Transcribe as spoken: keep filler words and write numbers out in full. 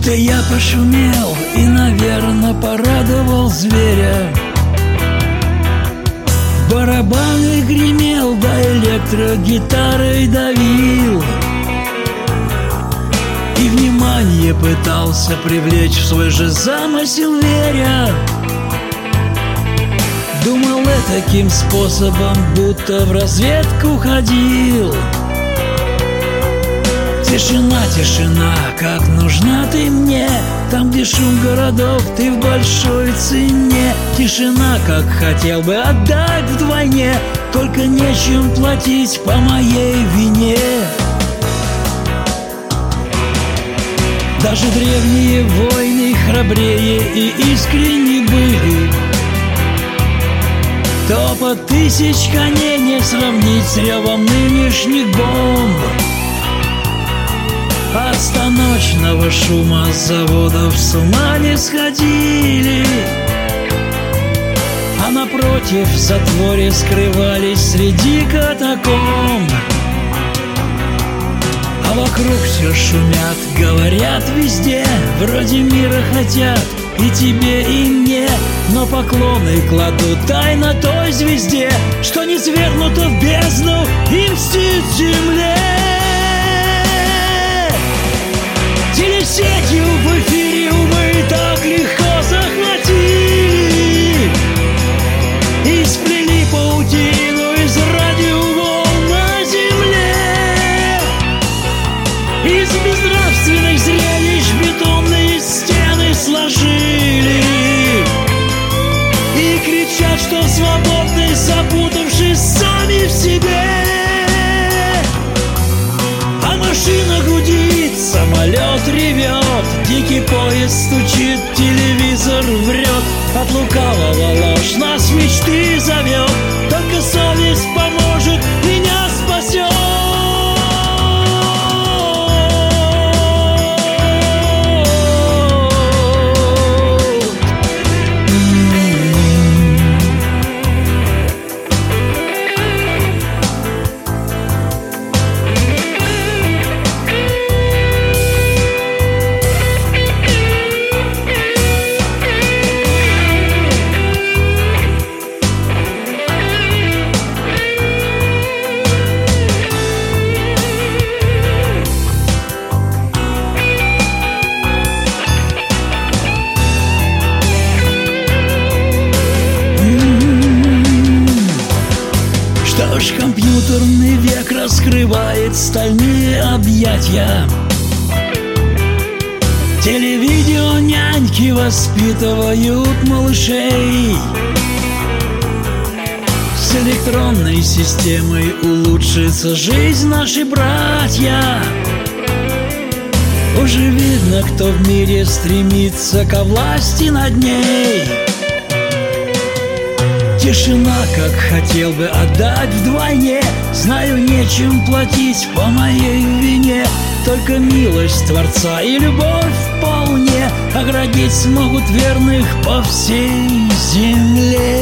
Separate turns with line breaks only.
Будто я пошумел и, наверно, порадовал зверя. Барабаны гремел, да электрогитарой давил, и внимание пытался привлечь в свой же замысел веря. Думал я таким способом, будто в разведку ходил. Тишина, тишина, как нужна ты мне, там, где шум городов, ты в большой цене. Тишина, как хотел бы отдать вдвойне, только нечем платить по моей вине. Даже древние войны храбрее и искренне были. Топот тысяч коней не сравнить с ревом нынешних бомб. От станочного шума заводов с ума не сходили, а напротив в затворе скрывались среди катакомб. А вокруг все шумят, говорят везде, вроде мира хотят и тебе, и мне, но поклоны кладут тайно той звезде, что не свергнута в бездну и мстит земле. Телесетью в эфире мы так легко захватили и сплели паутину из радиоволн на земле. Из безнравственных зрелищ бетонные стены сложили и кричат, что свободны, запутавшись сами в себе. А машина гудит, самолет ревет, дикий поезд стучит, телевизор врет. От лукавого ложь нас мечты зовет, только совесть поможет, меня спасет. Компьютерный век раскрывает стальные объятия. Телевидео няньки воспитывают малышей. С электронной системой улучшится жизнь нашей, братья. Уже видно, кто в мире стремится ко власти над ней. Тишина, как хотел бы отдать вдвойне, знаю, нечем платить по моей вине. Только милость Творца и любовь вполне оградить смогут верных по всей земле.